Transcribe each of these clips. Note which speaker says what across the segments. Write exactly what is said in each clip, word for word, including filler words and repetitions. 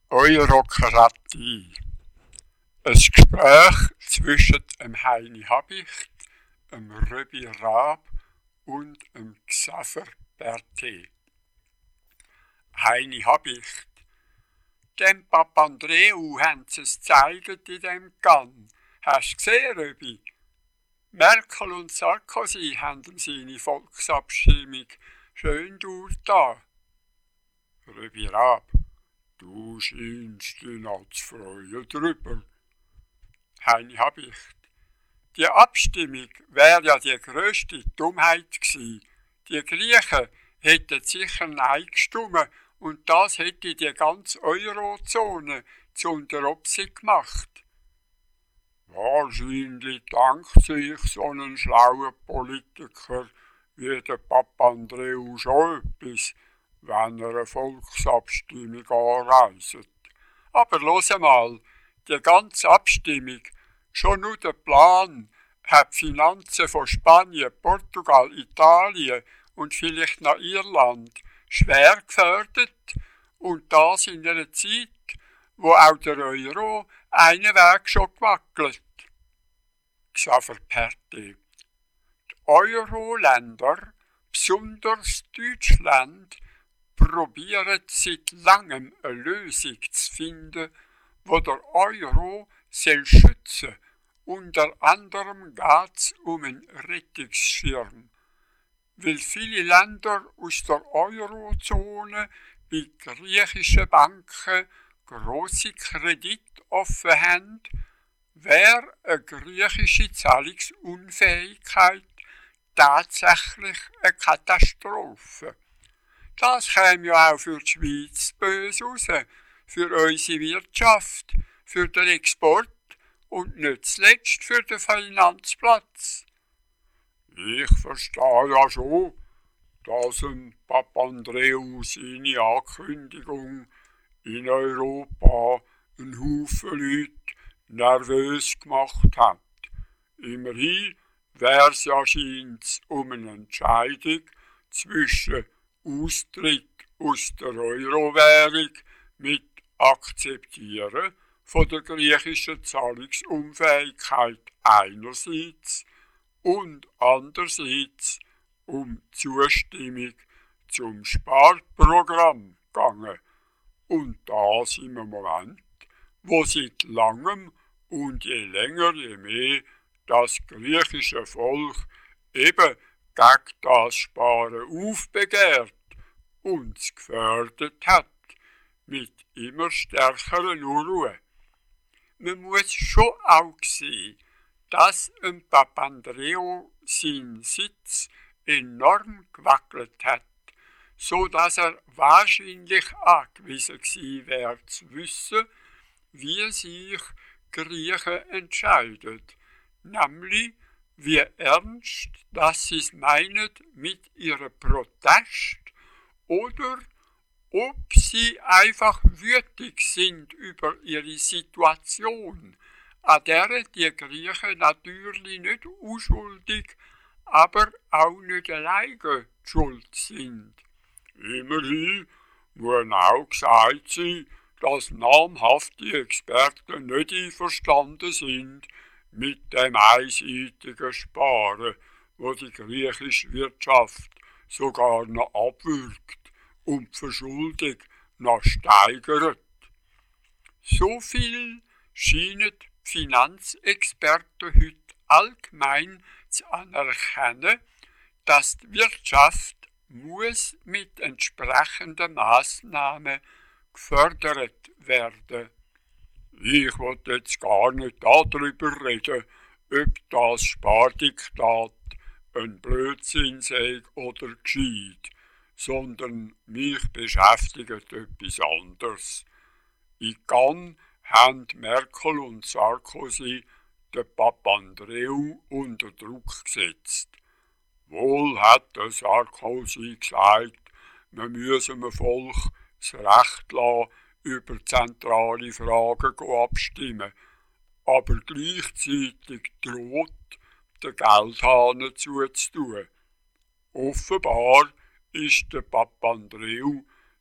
Speaker 1: Eurokratie. Ein Gespräch zwischen dem Heini Habicht, dem Röbi Raab und dem Xaver Berté. Heini Habicht: Dem Papandreou haben sie es gezeigt in dem Cannes. Hast du gesehen, Röbi? Merkel und Sarkozy haben ihm seine Volksabstimmung schön durchgetan. Röbi Raab: Du scheinst dich noch zu freuen drüber. Heini Habicht: Die Abstimmung wäre ja die grösste Dummheit gewesen. Die Griechen hätten sicher Nein gestimmt und das hätte die ganze Eurozone zu Unteropsi gemacht. Wahrscheinlich dankt sich so einen schlauen Politiker wie der Papandreou schon etwas, wenn er eine Volksabstimmung anreist. Aber los mal, die ganze Abstimmung, schon nur der Plan, hat die Finanzen von Spanien, Portugal, Italien und vielleicht noch Irland schwer gefördert, und das in einer Zeit, wo auch der Euro einen Weg schon gewackelt. Xaver Berté: Die Euro-Länder, besonders Deutschland, probieren seit langem eine Lösung zu finden, wo der Euro soll schützen. Unter anderem geht es um einen Rettungsschirm, weil viele Länder aus der Eurozone bei griechischen Banken grosse Kredite offen haben, wäre eine griechische Zahlungsunfähigkeit tatsächlich eine Katastrophe. Das käme ja auch für die Schweiz böse raus, für unsere Wirtschaft, für den Export und nicht zuletzt für den Finanzplatz. Ich verstehe ja schon, dass ein Papandreou seine Ankündigung in Europa einen Haufen Leute nervös gemacht hat. Immerhin wäre es ja scheint um eine Entscheidung zwischen Austritt aus der Euro-Währung mit Akzeptieren von der griechischen Zahlungsunfähigkeit einerseits und andererseits um Zustimmung zum Sparprogramm gegangen. Und das im Moment, wo seit langem und je länger je mehr das griechische Volk eben gegen das Sparen aufbegehrt und es gefördert hat mit immer stärkeren Unruhe. Man muss schon auch sehen, dass ein Papandreou seinen Sitz enorm gewackelt hat, so dass er wahrscheinlich angewiesen gewesen wäre zu wissen, wie sich Griechen entscheiden, nämlich wie ernst dass sie es meinen mit ihrem Protest oder ob sie einfach wütig sind über ihre Situation, an der die Griechen natürlich nicht unschuldig, aber auch nicht alleine schuld sind. Immerhin muss auch gesagt sein, dass namhafte Experten nicht einverstanden sind mit dem einseitigen Sparen, wo die griechische Wirtschaft sogar noch abwürgt und die Verschuldung noch steigert. So viel scheinen die Finanzexperten heute allgemein zu anerkennen, dass die Wirtschaft muss mit entsprechenden Massnahmen gefördert werden. Ich will jetzt gar nicht darüber reden, ob das Spardiktat ein Blödsinn sei oder gescheit, sondern mich beschäftigt etwas anderes. In Cannes haben Merkel und Sarkozy den Papandreou unter Druck gesetzt. Wohl hat der Sarkozy gesagt, man müsse dem Volk das Recht lassen, über zentrale Fragen abstimmen, aber gleichzeitig droht, den Geldhahn zuzutun. Offenbar ist der Papandreou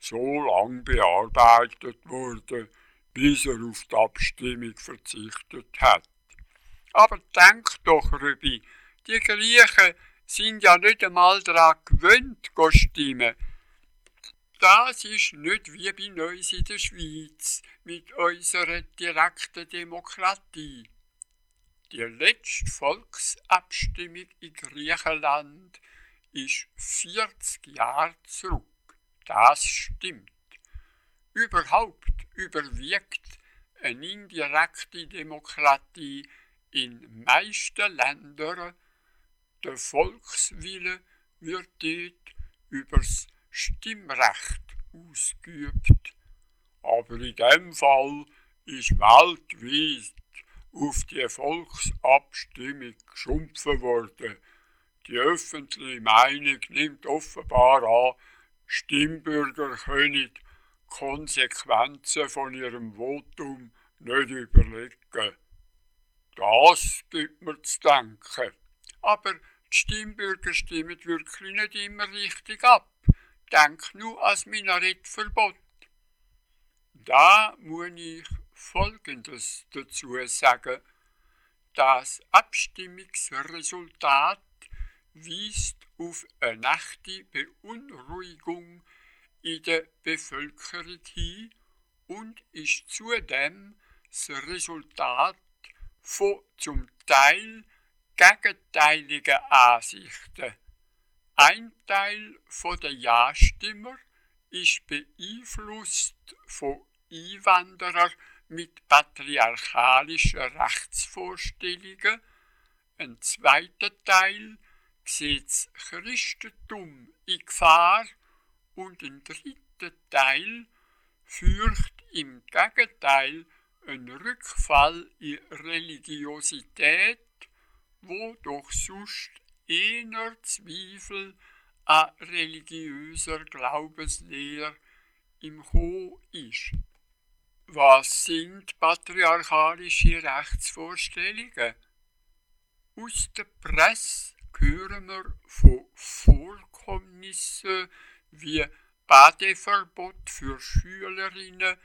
Speaker 1: so lang bearbeitet wurde, bis er auf die Abstimmung verzichtet hat. Aber denk doch, Rübi, die Griechen sind ja nicht einmal daran gewöhnt, zu stimmen. Das ist nicht wie bei uns in der Schweiz mit unserer direkten Demokratie. Die letzte Volksabstimmung in Griechenland ist vierzig Jahre zurück. Das stimmt. Überhaupt überwiegt eine indirekte Demokratie in meisten Ländern. Der Volkswille wird dort übers Stimmrecht ausgeübt. Aber in dem Fall ist weltweit auf die Volksabstimmung geschumpfen worden. Die öffentliche Meinung nimmt offenbar an, Stimmbürger können Konsequenzen von ihrem Votum nicht überlegen. Das gibt mir zu denken. Aber die Stimmbürger stimmen wirklich nicht immer richtig ab. Denk nur ans Minarettverbot. Da muss ich Folgendes dazu sagen. Das Abstimmungsresultat weist auf eine echte Beunruhigung in der Bevölkerung hin und ist zudem das Resultat von zum Teil gegenteiligen Ansichten. Ein Teil der Ja-Stimmer ist beeinflusst von Einwanderern mit patriarchalischen Rechtsvorstellungen. Ein zweiter Teil sieht das Christentum in Gefahr und ein dritter Teil fürchtet im Gegenteil einen Rückfall in Religiosität, wo doch sonst eher Zweifel an religiöser Glaubenslehre im Kommen ist. Was sind patriarchalische Rechtsvorstellungen? Aus der Presse hören wir von Vorkommnissen wie Badeverbot für Schülerinnen,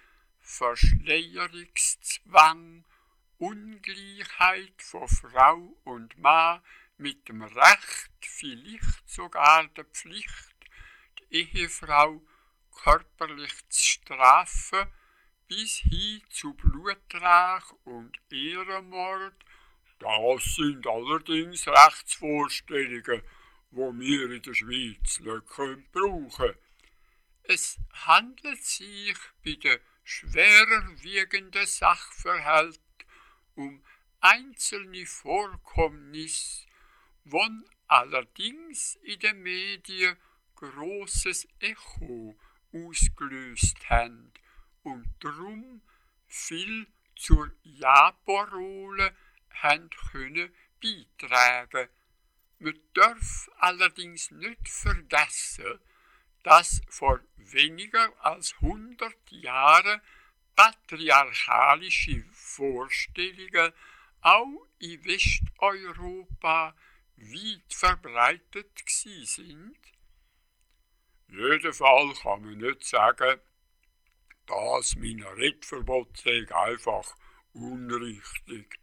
Speaker 1: Verschleierungszwang, Ungleichheit von Frau und Mann mit dem Recht, vielleicht sogar der Pflicht, die Ehefrau körperlich zu strafen, bis hin zu Blutrausch und Ehrenmord. Das sind allerdings Rechtsvorstellungen, die wir in der Schweiz nicht brauchen können. Es handelt sich bei den schwerer wiegenden Sachverhalten um einzelne Vorkommnisse, die allerdings in den Medien grosses Echo ausgelöst haben und darum viel zur Ja-Parole haben können beitragen. Man darf allerdings nicht vergessen, dass vor weniger als hundert Jahren patriarchalische Vorstellungen auch in Westeuropa weit verbreitet sind. Jedenfalls kann man nicht sagen, das Minarettverbot sei einfach unrichtig.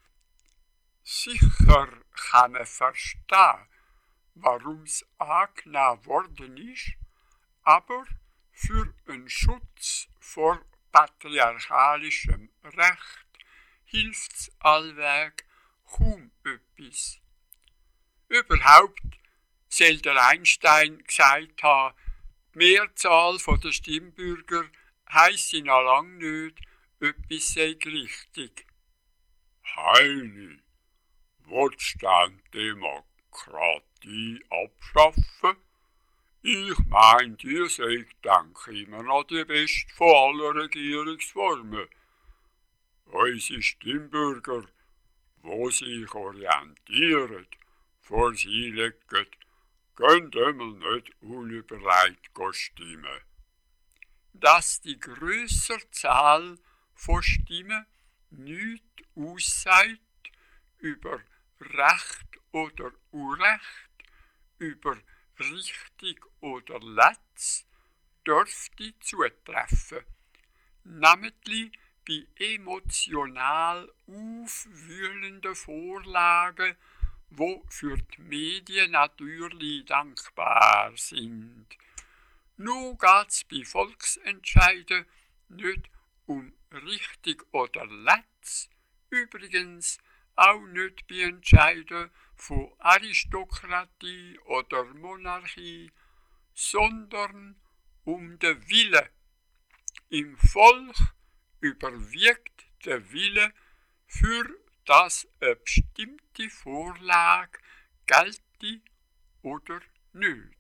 Speaker 1: Sicher kann man verstehen, warum es angenommen worden ist, aber für einen Schutz vor patriarchalischem Recht hilft es allweg kaum etwas. Überhaupt soll der Einstein gesagt haben, die Mehrzahl der Stimmbürger heisse noch lange nicht, etwas sei richtig. Heini, willst du die Demokratie abschaffen? Ich meine, die sei, denke ich, immer noch die beste von allen Regierungsformen. Unsere Stimmbürger, die sich orientieren, vor sie legen, gehen einmal nicht unüberlegt stimmen. Dass die grössere Zahl von Stimmen nichts aussagt über Recht oder Unrecht, über richtig oder letz, dürfte zutreffen, namentlich bei emotional aufwühlenden Vorlagen, wo für die Medien natürlich dankbar sind. Nur geht es bei Volksentscheiden nicht um richtig oder letz, übrigens auch nicht bei Entscheiden von Aristokratie oder Monarchie, sondern um den Willen. Im Volk überwiegt der Wille, für das eine bestimmte Vorlage gelte oder nicht.